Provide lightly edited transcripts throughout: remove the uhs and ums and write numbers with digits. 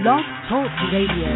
Blog Talk Radio.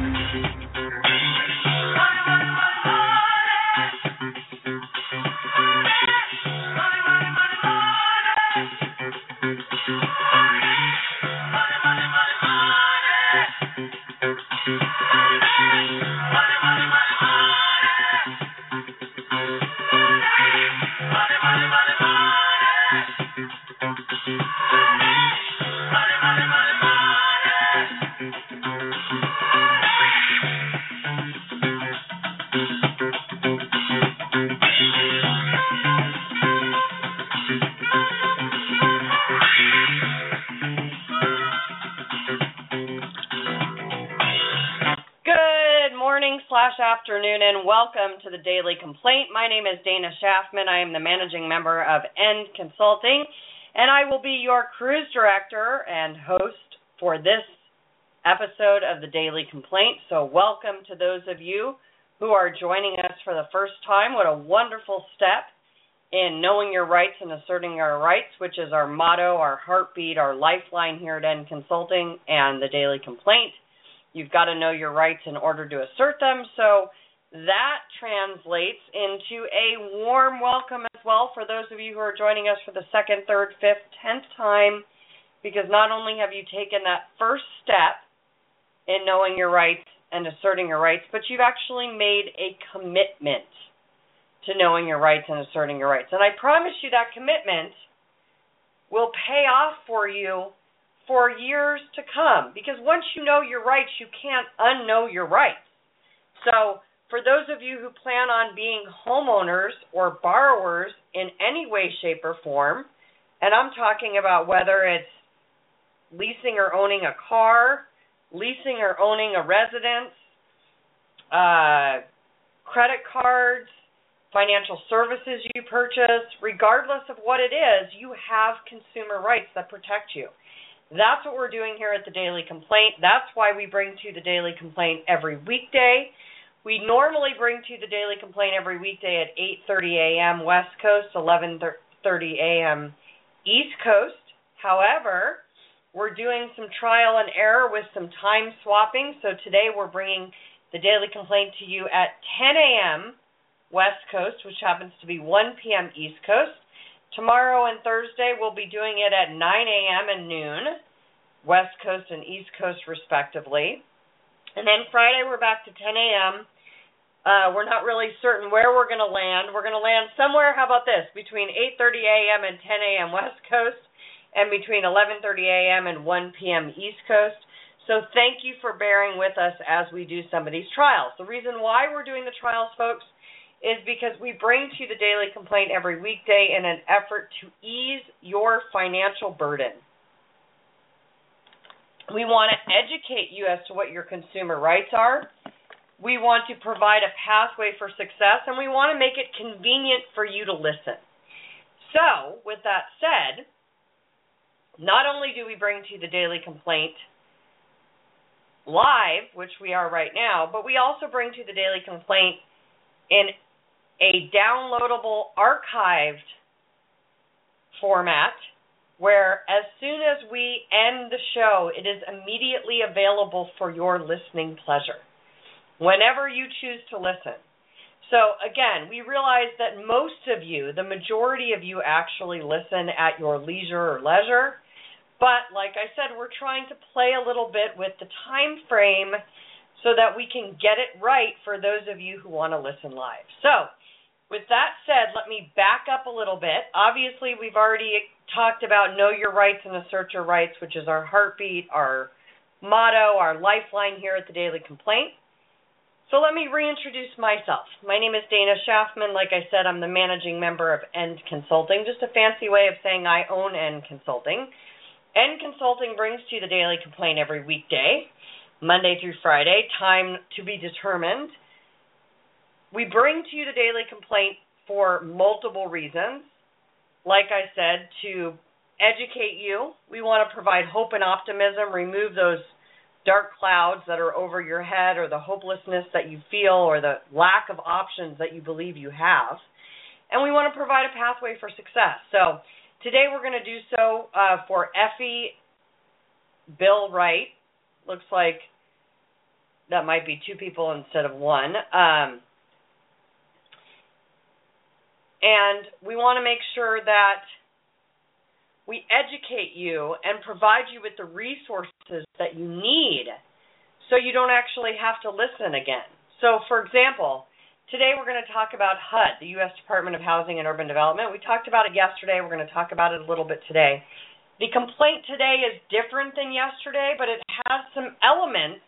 Afternoon and welcome to the Daily Complaint. My name is Dana Schaffman. I am the managing member of End Consulting, and I will be your cruise director and host for this episode of the Daily Complaint. So welcome to those of you who are joining us for the first time. What a wonderful step in knowing your rights and asserting our rights, which is our motto, our heartbeat, our lifeline here at End Consulting and the Daily Complaint. You've got to know your rights in order to assert them. So that translates into a warm welcome as well for those of you who are joining us for the second, third, fifth, 10th time, because not only have you taken that first step in knowing your rights and asserting your rights, but you've actually made a commitment to knowing your rights and asserting your rights. And I promise you that commitment will pay off for you for years to come, because once you know your rights, you can't unknow your rights. So for those of you who plan on being homeowners or borrowers in any way, shape, or form, and I'm talking about whether it's leasing or owning a car, leasing or owning a residence, credit cards, financial services you purchase, regardless of what it is, you have consumer rights that protect you. That's what we're doing here at the Daily Complaint. That's why we bring to you the Daily Complaint every weekday. We normally bring to you the Daily Complaint every weekday at 8:30 a.m. West Coast, 11:30 a.m. East Coast. However, we're doing some trial and error with some time swapping. So today we're bringing the Daily Complaint to you at 10 a.m. West Coast, which happens to be 1 p.m. East Coast. Tomorrow and Thursday, we'll be doing it at 9 a.m. and noon, West Coast and East Coast, respectively. And then Friday, we're back to 10 a.m. We're not really certain where we're going to land. We're going to land somewhere, how about this, between 8:30 a.m. and 10 a.m. West Coast, and between 11:30 a.m. and 1 p.m. East Coast. So thank you for bearing with us as we do some of these trials. The reason why we're doing the trials, folks, is because we bring to you the Daily Complaint every weekday in an effort to ease your financial burden. We want to educate you as to what your consumer rights are. We want to provide a pathway for success, and we want to make it convenient for you to listen. So, with that said, not only do we bring to you the Daily Complaint live, which we are right now, but we also bring to you the Daily Complaint in a downloadable archived format where as soon as we end the show, it is immediately available for your listening pleasure, whenever you choose to listen. So again, we realize that most of you, the majority of you actually listen at your leisure or leisure, but like I said, we're trying to play a little bit with the time frame so that we can get it right for those of you who want to listen live. So, with that said, let me back up a little bit. Obviously, we've already talked about know your rights and assert your rights, which is our heartbeat, our motto, our lifeline here at the Daily Complaint. So let me reintroduce myself. My name is Dana Schaffman. Like I said, I'm the managing member of End Consulting, just a fancy way of saying I own End Consulting. End Consulting brings to you the Daily Complaint every weekday, Monday through Friday, time to be determined. We bring to you the Daily Complaint for multiple reasons. Like I said, to educate you. We want to provide hope and optimism, remove those dark clouds that are over your head or the hopelessness that you feel or the lack of options that you believe you have. And we want to provide a pathway for success. So today we're going to do so for Effie Bill Wright, Looks like that might be 2 people instead of 1. And we want to make sure that we educate you and provide you with the resources that you need so you don't actually have to listen again. So, for example, today we're going to talk about HUD, the U.S. Department of Housing and Urban Development. We talked about it yesterday. We're going to talk about it a little bit today. The complaint today is different than yesterday, but it has some elements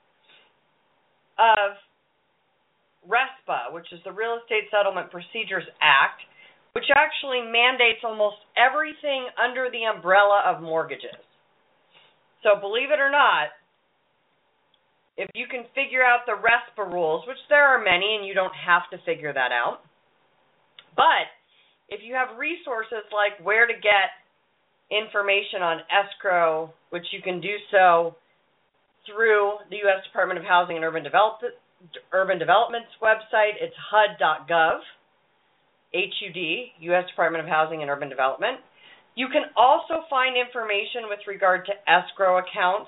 of RESPA, which is the Real Estate Settlement Procedures Act, which actually mandates almost everything under the umbrella of mortgages. So believe it or not, if you can figure out the RESPA rules, which there are many and you don't have to figure that out, but if you have resources like where to get information on escrow, which you can do so through the U.S. Department of Housing and Urban Development's website, it's HUD.gov. HUD, U.S. Department of Housing and Urban Development. You can also find information with regard to escrow accounts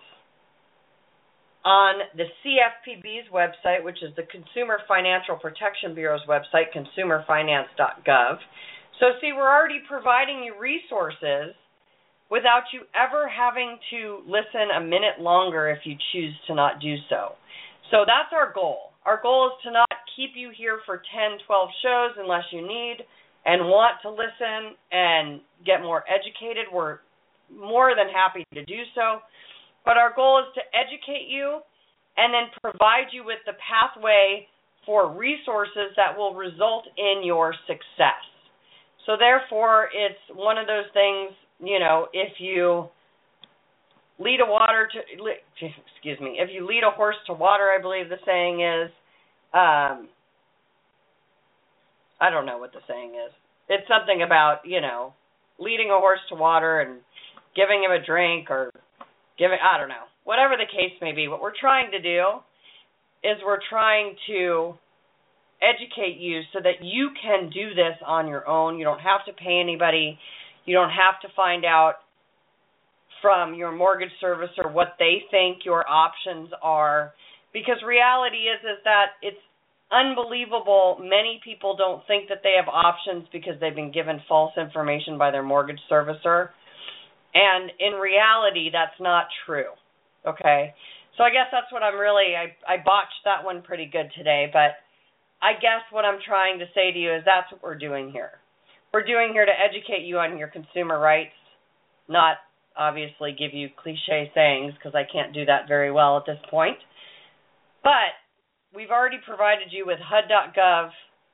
on the CFPB's website, which is the Consumer Financial Protection Bureau's website, consumerfinance.gov. So see, we're already providing you resources without you ever having to listen a minute longer if you choose to not do so. So that's our goal. Our goal is to not keep you here for 10, 12 shows unless you need and want to listen and get more educated. We're more than happy to do so. But our goal is to educate you and then provide you with the pathway for resources that will result in your success. So therefore, it's one of those things, you know, if you lead a horse to water, I believe the saying is. I don't know what the saying is. It's something about, you know, leading a horse to water and giving him a drink or I don't know. Whatever the case may be, what we're trying to do is we're trying to educate you so that you can do this on your own. You don't have to pay anybody. You don't have to find out from your mortgage servicer what they think your options are. Because reality is that it's unbelievable. Many people don't think that they have options because they've been given false information by their mortgage servicer. And in reality, that's not true. Okay? So I guess that's what I botched that one pretty good today. But I guess what I'm trying to say to you is that's what we're doing here. We're doing here to educate you on your consumer rights, not obviously give you cliche sayings because I can't do that very well at this point. But we've already provided you with HUD.gov,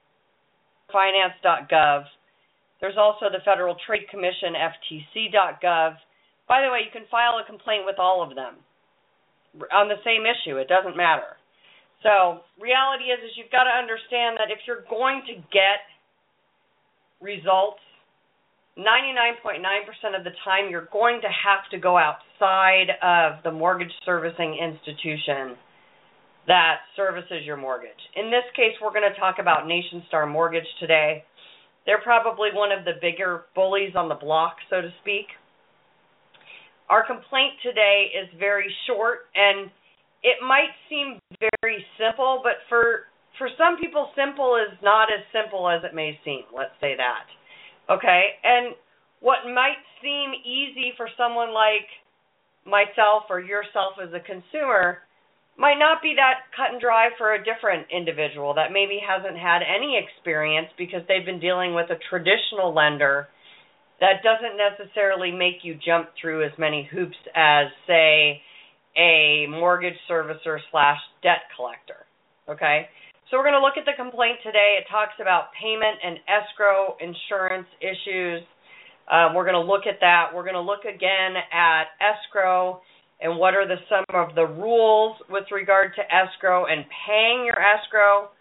finance.gov. There's also the Federal Trade Commission, FTC.gov. By the way, you can file a complaint with all of them on the same issue. It doesn't matter. So reality is you've got to understand that if you're going to get results, 99.9% of the time you're going to have to go outside of the mortgage servicing institution that services your mortgage. In this case, we're going to talk about NationStar Mortgage today. They're probably one of the bigger bullies on the block, so to speak. Our complaint today is very short, and it might seem very simple, but for some people, simple is not as simple as it may seem. Let's say that. Okay? And what might seem easy for someone like myself or yourself as a consumer might not be that cut and dry for a different individual that maybe hasn't had any experience because they've been dealing with a traditional lender that doesn't necessarily make you jump through as many hoops as, say, a mortgage servicer / debt collector. Okay? So we're going to look at the complaint today. It talks about payment and escrow insurance issues. We're going to look at that. We're going to look again at escrow and what are some of the rules with regard to escrow and paying your escrow.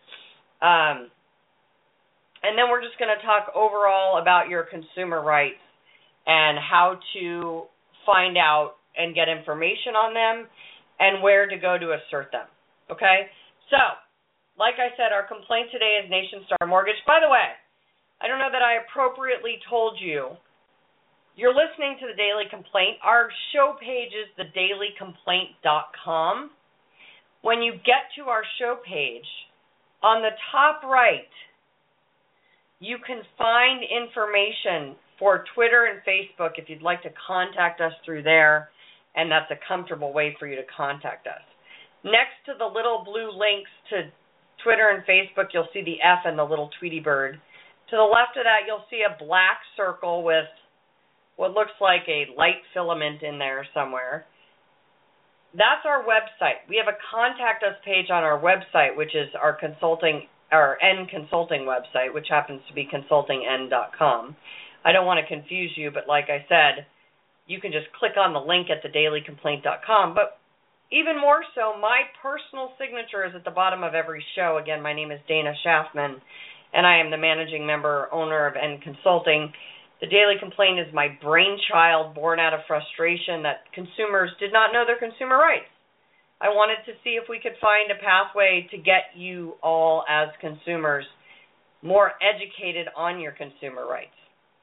And then we're just going to talk overall about your consumer rights and how to find out and get information on them and where to go to assert them. Okay? So, like I said, our complaint today is NationStar Mortgage. By the way, I don't know that I appropriately told you You're listening to The Daily Complaint. Our show page is theDailyComplaint.com. When you get to our show page, on the top right, you can find information for Twitter and Facebook if you'd like to contact us through there, and that's a comfortable way for you to contact us. Next to the little blue links to Twitter and Facebook, you'll see the F and the little Tweety bird. To the left of that, you'll see a black circle with what looks like a light filament in there somewhere. That's our website. We have a contact us page on our website, which is our N Consulting website, which happens to be consultingn.com. I don't want to confuse you, but like I said, you can just click on the link at thedailycomplaint.com. But even more so, my personal signature is at the bottom of every show. Again, my name is Dana Schaffman, and I am the managing member, owner of N Consulting. The Daily Complaint is my brainchild born out of frustration that consumers did not know their consumer rights. I wanted to see if we could find a pathway to get you all as consumers more educated on your consumer rights.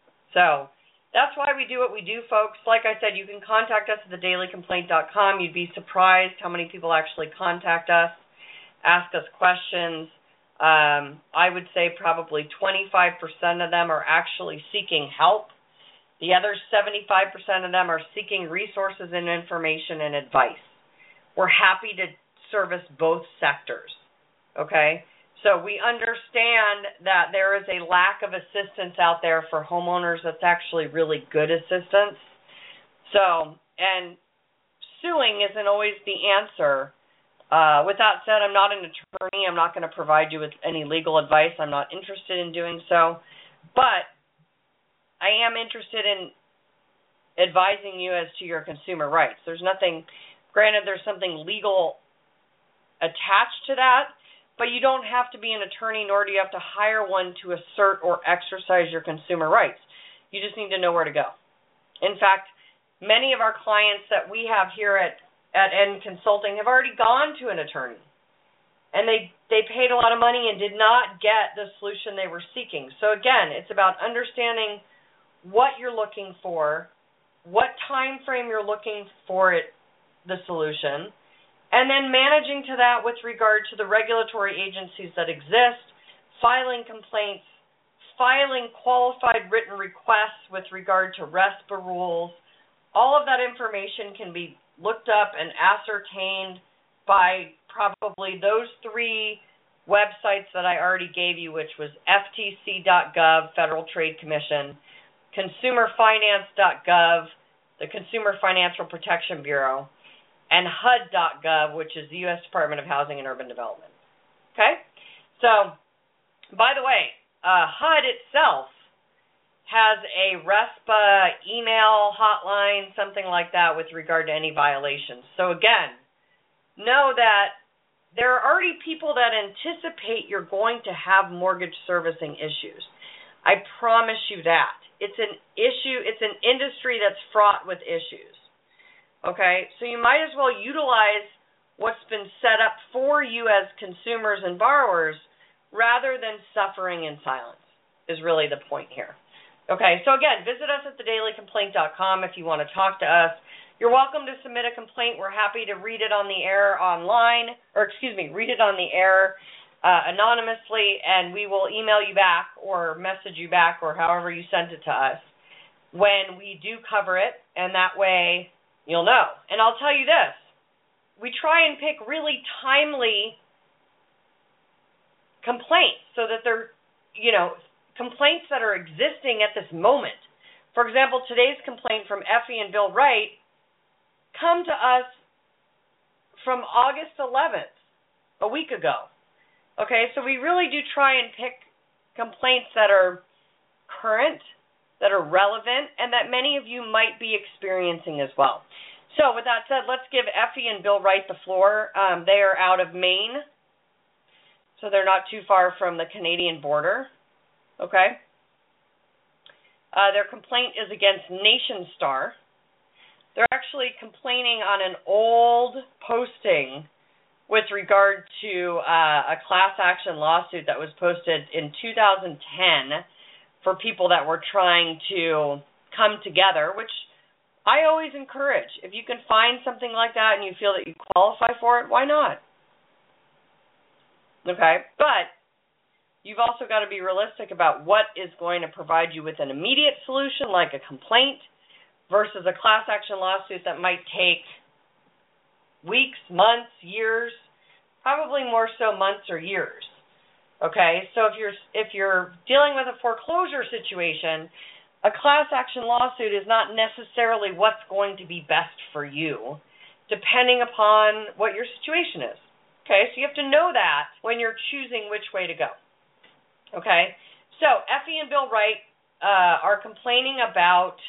So that's why we do what we do, folks. Like I said, you can contact us at thedailycomplaint.com. You'd be surprised how many people actually contact us, ask us questions. I would say probably 25% of them are actually seeking help. The other 75% of them are seeking resources and information and advice. We're happy to service both sectors, okay? So we understand that there is a lack of assistance out there for homeowners that's actually really good assistance. So, and suing isn't always the answer. With that said, I'm not an attorney. I'm not going to provide you with any legal advice. I'm not interested in doing so. But I am interested in advising you as to your consumer rights. There's nothing, granted, there's something legal attached to that, but you don't have to be an attorney, nor do you have to hire one to assert or exercise your consumer rights. You just need to know where to go. In fact, many of our clients that we have here at N Consulting have already gone to an attorney, and they paid a lot of money and did not get the solution they were seeking. So again, it's about understanding what you're looking for, what time frame you're looking for the solution, and then managing to that with regard to the regulatory agencies that exist, filing complaints, filing qualified written requests with regard to RESPA rules. All of that information can be looked up and ascertained by probably those three websites that I already gave you, which was ftc.gov, Federal Trade Commission, consumerfinance.gov, the Consumer Financial Protection Bureau, and HUD.gov, which is the U.S. Department of Housing and Urban Development. Okay? So, by the way, HUD itself has a RESPA email hotline, something like that, with regard to any violations. So again, know that there are already people that anticipate you're going to have mortgage servicing issues. I promise you that. It's an issue, it's an industry that's fraught with issues. Okay? So you might as well utilize what's been set up for you as consumers and borrowers rather than suffering in silence, is really the point here. Okay, so again, visit us at thedailycomplaint.com if you want to talk to us. You're welcome to submit a complaint. We're happy to read it on the air online, read it on the air anonymously, and we will email you back or message you back or however you sent it to us when we do cover it, and that way you'll know. And I'll tell you this, we try and pick really timely complaints so that they're, complaints that are existing at this moment. For example, today's complaint from Effie and Bill Wright come to us from August 11th, a week ago. Okay, so we really do try and pick complaints that are current, that are relevant, and that many of you might be experiencing as well. So with that said, let's give Effie and Bill Wright the floor. They are out of Maine, so they're not too far from the Canadian border. Okay. Their complaint is against NationStar. They're actually complaining on an old posting with regard to a class action lawsuit that was posted in 2010 for people that were trying to come together, which I always encourage. If you can find something like that and you feel that you qualify for it, why not? Okay, but you've also got to be realistic about what is going to provide you with an immediate solution, like a complaint, versus a class action lawsuit that might take weeks, months, years, probably more so months or years. Okay, so if you're dealing with a foreclosure situation, a class action lawsuit is not necessarily what's going to be best for you, depending upon what your situation is. Okay, so you have to know that when you're choosing which way to go. Okay, so Effie and Bill Wright are complaining about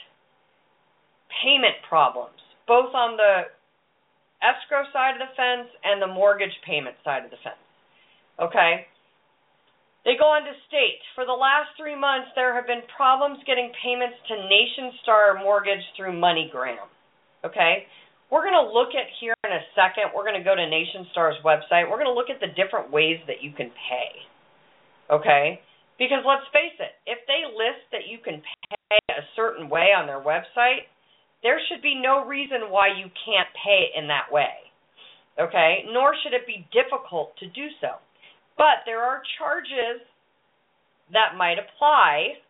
payment problems, both on the escrow side of the fence and the mortgage payment side of the fence. Okay? They go on to state, for the last 3 months, there have been problems getting payments to NationStar Mortgage through MoneyGram. Okay? We're going to look at here in a second, we're going to go to NationStar's website. We're going to look at the different ways that you can pay. Okay? Because let's face it, if they list that you can pay a certain way on their website, there should be no reason why you can't pay it in that way. Okay? Nor should it be difficult to do so. But there are charges that might apply,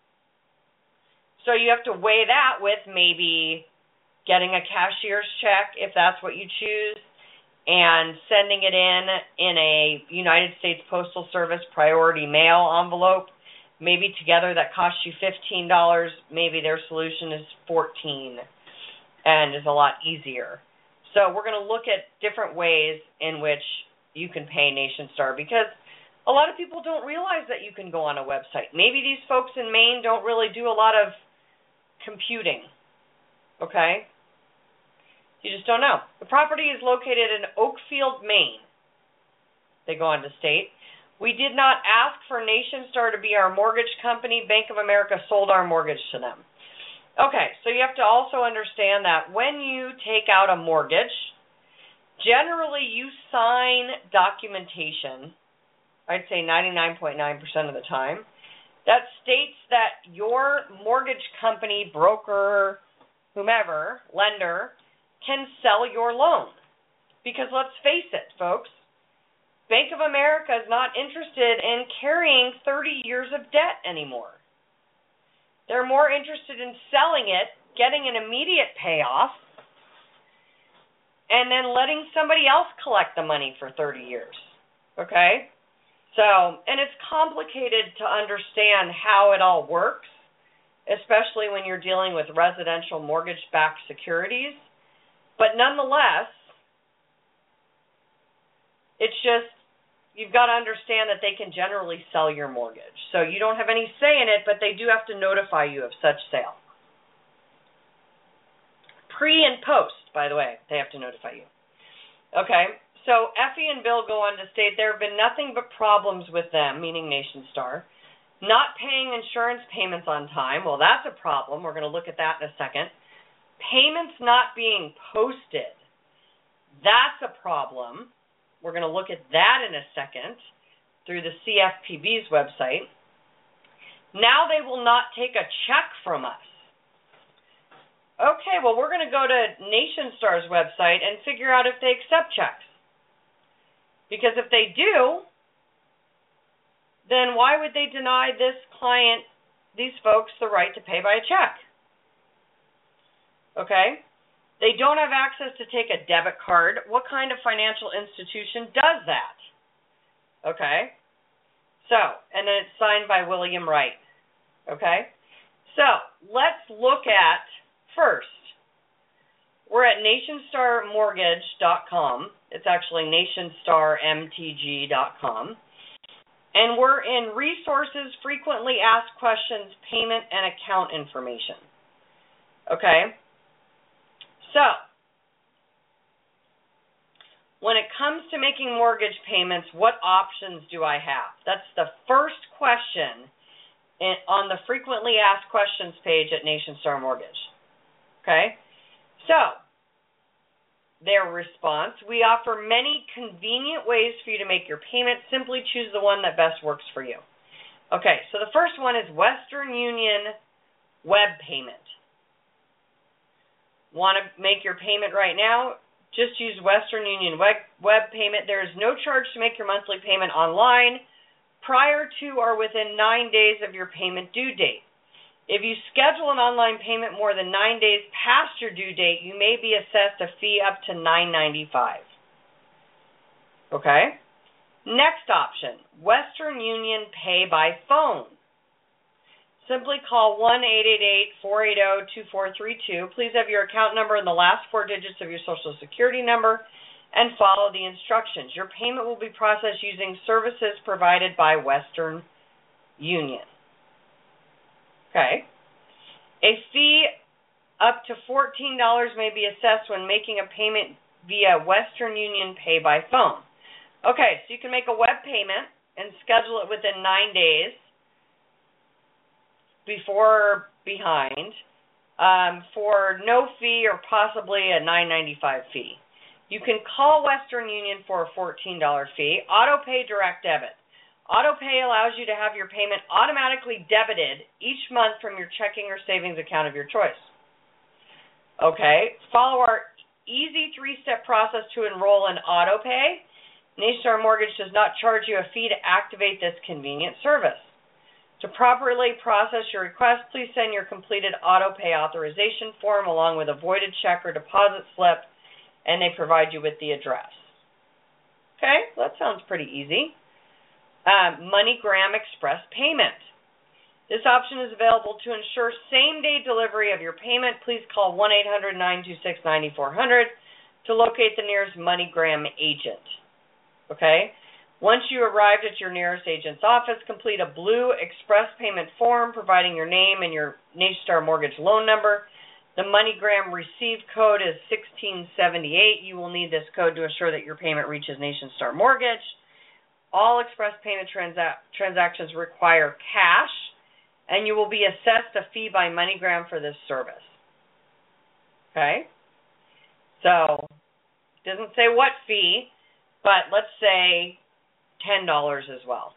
so you have to weigh that with maybe getting a cashier's check, if that's what you choose, and sending it in a United States Postal Service priority mail envelope. Maybe together that costs you $15, maybe their solution is $14 and is a lot easier. So we're going to look at different ways in which you can pay NationStar, because a lot of people don't realize that you can go on a website. Maybe these folks in Maine don't really do a lot of computing, okay? You just don't know. The property is located in Oakfield, Maine. They go on to state, we did not ask for NationStar to be our mortgage company. Bank of America sold our mortgage to them. Okay, so you have to also understand that when you take out a mortgage, generally you sign documentation, I'd say 99.9% of the time, that states that your mortgage company, broker, whomever, lender, can sell your loan. Because let's face it, folks, Bank of America is not interested in carrying 30 years of debt anymore. They're more interested in selling it, getting an immediate payoff, and then letting somebody else collect the money for 30 years. Okay? So, and it's complicated to understand how it all works, especially when you're dealing with residential mortgage-backed securities. But nonetheless, it's just, you've got to understand that they can generally sell your mortgage. So you don't have any say in it, but they do have to notify you of such sale. Pre and post, by the way, they have to notify you. Okay? So Effie and Bill go on to state there have been nothing but problems with them, meaning NationStar, not paying insurance payments on time. Well, that's a problem. We're going to look at that in a second. Payments not being posted. That's a problem. We're going to look at that in a second through the CFPB's website. Now they will not take a check from us. Okay, well, we're going to go to NationStar's website and figure out if they accept checks. Because if they do, then why would they deny this client, these folks, the right to pay by a check? Okay? They don't have access to take a debit card. What kind of financial institution does that? Okay? So, and then it's signed by William Wright. Okay? So, let's look at, first, we're at nationstarmortgage.com. It's actually nationstarmtg.com. And we're in Resources, Frequently Asked Questions, Payment, and Account Information. Okay? So, when it comes to making mortgage payments, what options do I have? That's the first question on the Frequently Asked Questions page at NationStar Mortgage. Okay? So, their response, we offer many convenient ways for you to make your payment. Simply choose the one that best works for you. Okay, so the first one is Western Union Web Payment. Want to make your payment right now? Just use Western Union web payment. There is no charge to make your monthly payment online prior to or within 9 days of your payment due date. If you schedule an online payment more than 9 days past your due date, you may be assessed a fee up to $9.95. Okay? Next option, Western Union Pay by Phone. Simply call 1-888-480-2432. Please have your account number and the last 4 digits of your Social Security number and follow the instructions. Your payment will be processed using services provided by Western Union. Okay. A fee up to $14 may be assessed when making a payment via Western Union Pay by Phone. Okay, so you can make a web payment and schedule it within 9 days, before or behind, for no fee or possibly a $9.95 fee. You can call Western Union for a $14 fee. Auto pay direct debit. Auto pay allows you to have your payment automatically debited each month from your checking or savings account of your choice. Okay, follow our easy 3-step process to enroll in auto pay. NationStar Mortgage does not charge you a fee to activate this convenient service. To properly process your request, please send your completed auto pay authorization form along with a voided check or deposit slip, and they provide you with the address. Okay, that sounds pretty easy. MoneyGram Express Payment. This option is available to ensure same-day delivery of your payment. Please call 1-800-926-9400 to locate the nearest MoneyGram agent. Okay? Once you arrived at your nearest agent's office, complete a blue express payment form providing your name and your NationStar Mortgage loan number. The MoneyGram receive code is 1678. You will need this code to assure that your payment reaches NationStar Mortgage. All express payment transactions require cash, and you will be assessed a fee by MoneyGram for this service. Okay? So, it doesn't say what fee, but let's say $10 as well.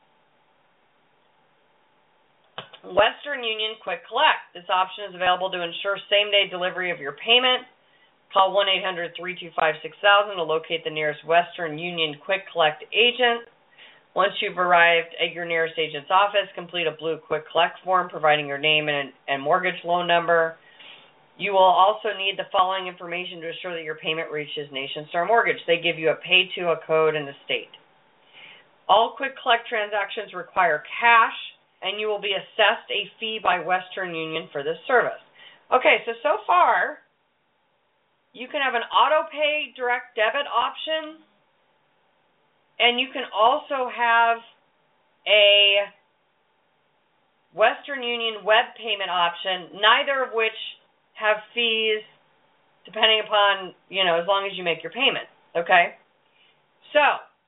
Western Union Quick Collect. This option is available to ensure same-day delivery of your payment. Call 1-800-325-6000 to locate the nearest Western Union Quick Collect agent. Once you've arrived at your nearest agent's office, complete a blue Quick Collect form providing your name and mortgage loan number. You will also need the following information to assure that your payment reaches NationStar Mortgage. They give you a pay-to, a code, and a state. All Quick Collect transactions require cash, and you will be assessed a fee by Western Union for this service. Okay, so far, you can have an auto pay direct debit option, and you can also have a Western Union web payment option, neither of which have fees depending upon, as long as you make your payment, okay? So,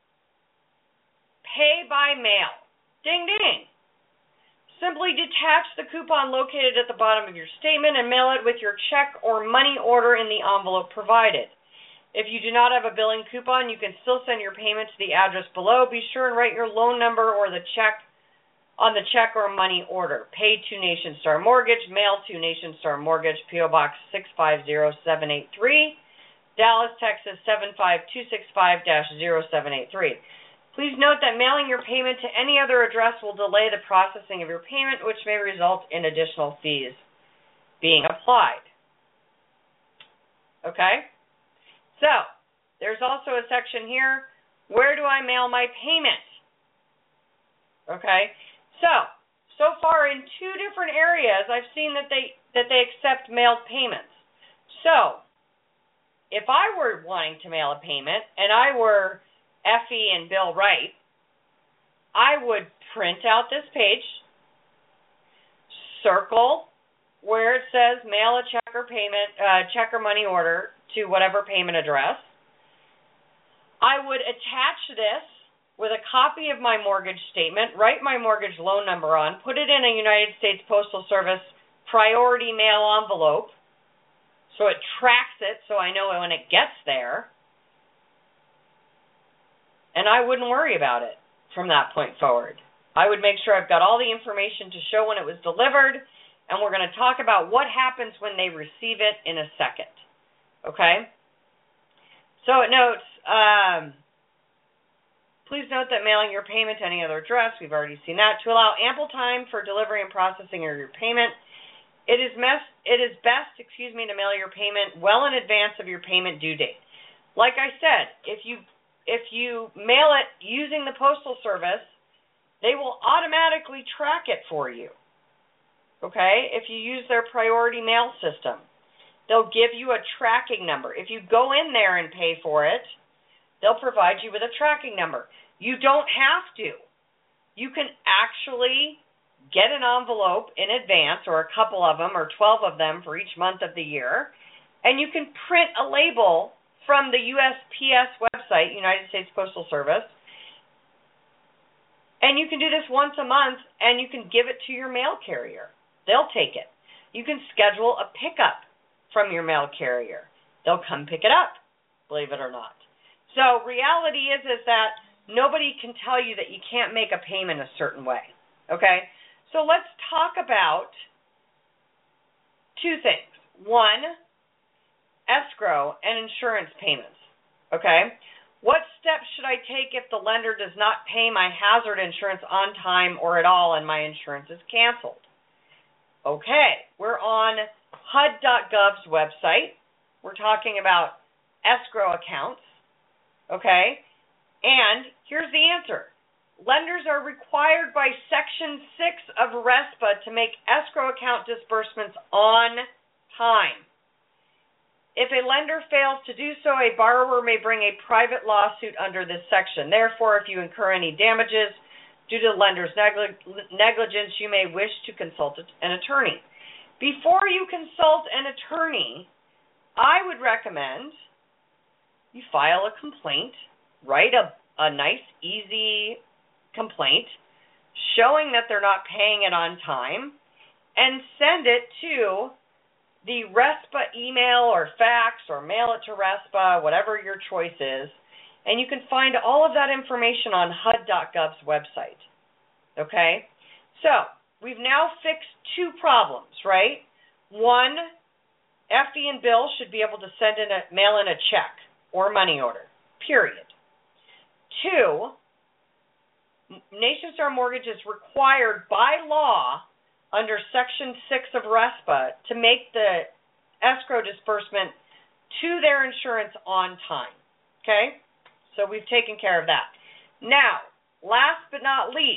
pay by mail. Ding, ding. Simply detach the coupon located at the bottom of your statement and mail it with your check or money order in the envelope provided. If you do not have a billing coupon, you can still send your payment to the address below. Be sure and write your loan number or the check on the check or money order. Paid to NationStar Mortgage, mail to NationStar Mortgage, P.O. Box 650783, Dallas, Texas 75265-0783. Please note that mailing your payment to any other address will delay the processing of your payment, which may result in additional fees being applied. Okay? So, there's also a section here, where do I mail my payment? Okay? So far in 2 different areas, I've seen that they accept mailed payments. So, if I were wanting to mail a payment, and I were Effie and Bill Wright, I would print out this page, circle where it says mail a check or money order to whatever payment address. I would attach this with a copy of my mortgage statement, write my mortgage loan number on, put it in a United States Postal Service priority mail envelope so it tracks it so I know when it gets there, and I wouldn't worry about it from that point forward. I would make sure I've got all the information to show when it was delivered, and we're going to talk about what happens when they receive it in a second. Okay? So it notes, please note that mailing your payment to any other address, we've already seen that, to allow ample time for delivery and processing of your payment. It is best, to mail your payment well in advance of your payment due date. Like I said, if you mail it using the Postal Service, they will automatically track it for you. Okay? If you use their priority mail system, they'll give you a tracking number. If you go in there and pay for it, they'll provide you with a tracking number. You don't have to. You can actually get an envelope in advance, or a couple of them, or 12 of them for each month of the year, and you can print a label from the USPS website, United States Postal Service, and you can do this once a month, and you can give it to your mail carrier. They'll take it. You can schedule a pickup from your mail carrier. They'll come pick it up, believe it or not. So reality is that nobody can tell you that you can't make a payment a certain way, okay? So let's talk about two things. One, escrow and insurance payments, okay? What steps should I take if the lender does not pay my hazard insurance on time or at all and my insurance is canceled? Okay, we're on HUD.gov's website. We're talking about escrow accounts, okay? And here's the answer. Lenders are required by Section 6 of RESPA to make escrow account disbursements on time. If a lender fails to do so, a borrower may bring a private lawsuit under this section. Therefore, if you incur any damages due to the lender's negligence, you may wish to consult an attorney. Before you consult an attorney, I would recommend you file a complaint, write a nice, easy complaint showing that they're not paying it on time, and send it to the RESPA email or fax or mail it to RESPA, whatever your choice is, and you can find all of that information on HUD.gov's website. Okay? So, we've now fixed two problems, right? One, Effie and Bill should be able to mail in a check or money order, period. Two, NationStar Mortgage is required by law under Section 6 of RESPA to make the escrow disbursement to their insurance on time. Okay? So we've taken care of that. Now, last but not least,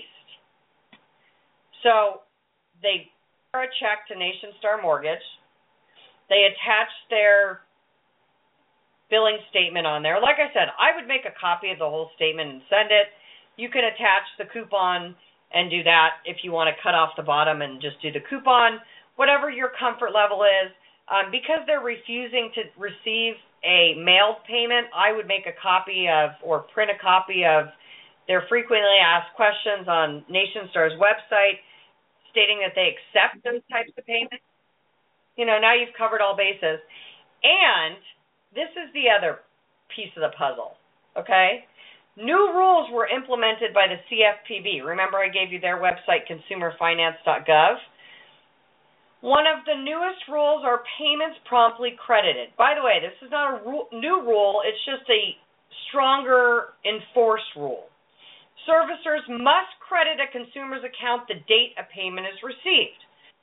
so they wire a check to NationStar Mortgage. They attach their billing statement on there. Like I said, I would make a copy of the whole statement and send it. You can attach the coupon and do that if you want to cut off the bottom and just do the coupon, whatever your comfort level is. Because they're refusing to receive a mailed payment, I would make a copy of or print a copy of their frequently asked questions on NationStar's website stating that they accept those types of payments. You know, now you've covered all bases. And this is the other piece of the puzzle, okay? New rules were implemented by the CFPB. Remember I gave you their website, consumerfinance.gov. One of the newest rules are payments promptly credited. By the way, this is not a new rule. It's just a stronger enforced rule. Servicers must credit a consumer's account the date a payment is received.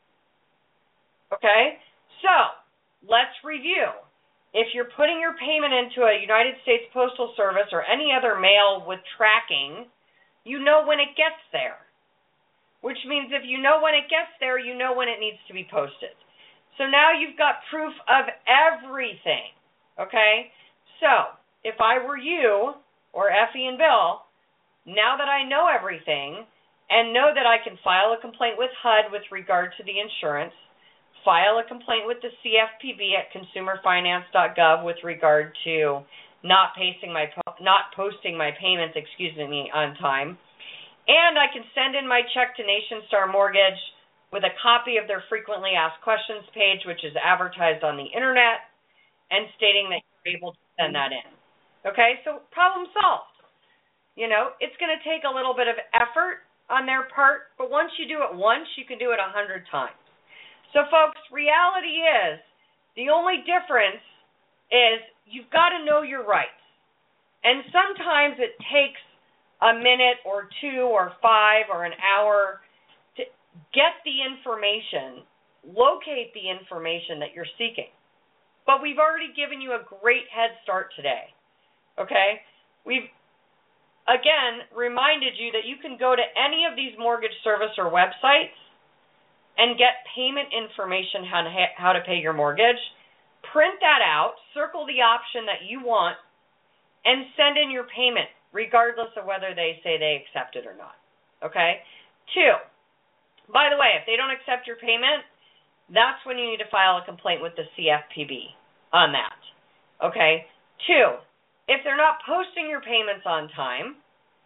Okay? So, let's review. If you're putting your payment into a United States Postal Service or any other mail with tracking, you know when it gets there. Which means if you know when it gets there, you know when it needs to be posted. So now you've got proof of everything, okay? So, if I were you, or Effie and Bill, now that I know everything, and know that I can file a complaint with HUD with regard to the insurance, file a complaint with the CFPB at consumerfinance.gov with regard to not posting my payments, on time, and I can send in my check to NationStar Mortgage with a copy of their frequently asked questions page, which is advertised on the internet, and stating that you're able to send that in. Okay, so problem solved. You know, it's going to take a little bit of effort on their part, but once you do it once, you can do it 100 times. So, folks, reality is the only difference is you've got to know your rights. And sometimes it takes a minute or 2 or 5 or an hour to get the information, locate the information that you're seeking. But we've already given you a great head start today, okay? We've, again, reminded you that you can go to any of these mortgage servicer websites and get payment information on how to pay your mortgage, print that out, circle the option that you want, and send in your payment, regardless of whether they say they accept it or not, okay? 2, by the way, if they don't accept your payment, that's when you need to file a complaint with the CFPB on that, okay? 2, if they're not posting your payments on time,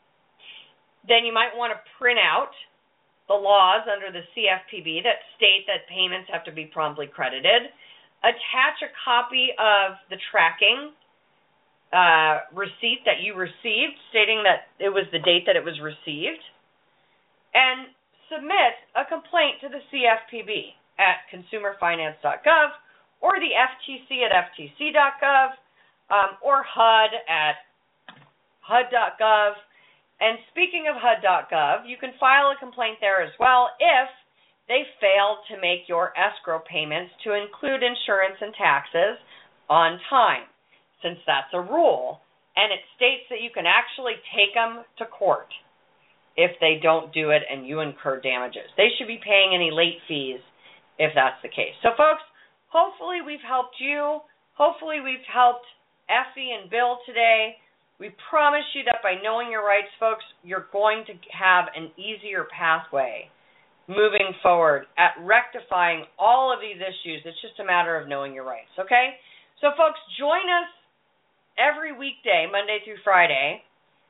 then you might want to print out the laws under the CFPB that state that payments have to be promptly credited, attach a copy of the tracking receipt that you received stating that it was the date that it was received, and submit a complaint to the CFPB at consumerfinance.gov or the FTC at ftc.gov or HUD at HUD.gov. And speaking of HUD.gov, you can file a complaint there as well if they failed to make your escrow payments to include insurance and taxes on time, since that's a rule, and it states that you can actually take them to court if they don't do it and you incur damages. They should be paying any late fees if that's the case. So, folks, hopefully we've helped you. Hopefully we've helped Effie and Bill today. We promise you that by knowing your rights, folks, you're going to have an easier pathway moving forward at rectifying all of these issues. It's just a matter of knowing your rights, okay? So, folks, join us every weekday, Monday through Friday,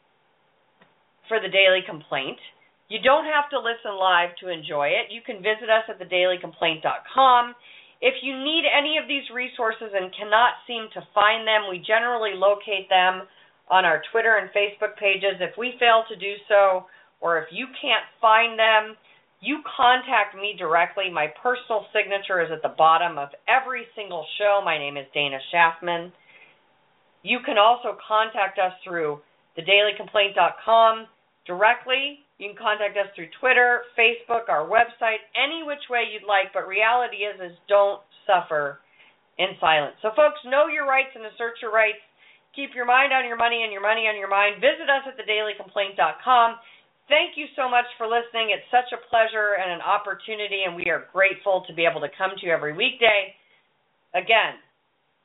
for the Daily Complaint. You don't have to listen live to enjoy it. You can visit us at thedailycomplaint.com. If you need any of these resources and cannot seem to find them, we generally locate them on our Twitter and Facebook pages. If we fail to do so, or if you can't find them, you contact me directly. My personal signature is at the bottom of every single show. My name is Dana Schaffman. You can also contact us through thedailycomplaint.com directly. You can contact us through Twitter, Facebook, our website, any which way you'd like, but reality is don't suffer in silence. So, folks, know your rights and assert your rights. Keep your mind on your money and your money on your mind. Visit us at thedailycomplaint.com. Thank you so much for listening. It's such a pleasure and an opportunity, and we are grateful to be able to come to you every weekday. Again,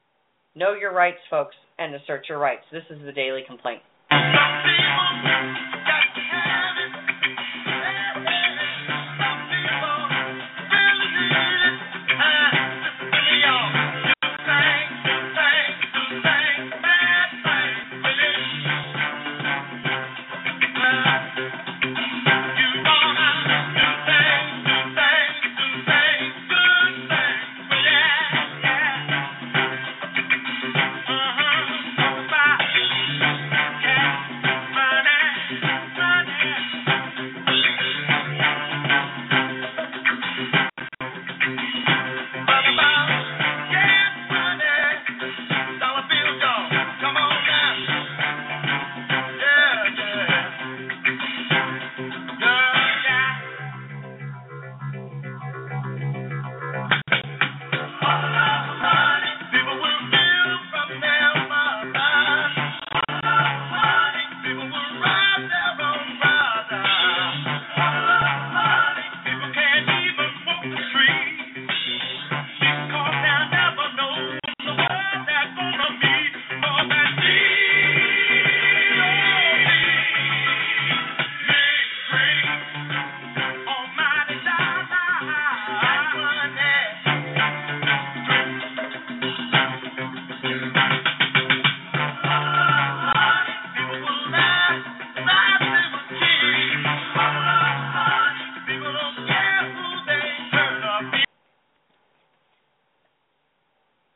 know your rights, folks, and assert your rights. This is the Daily Complaint.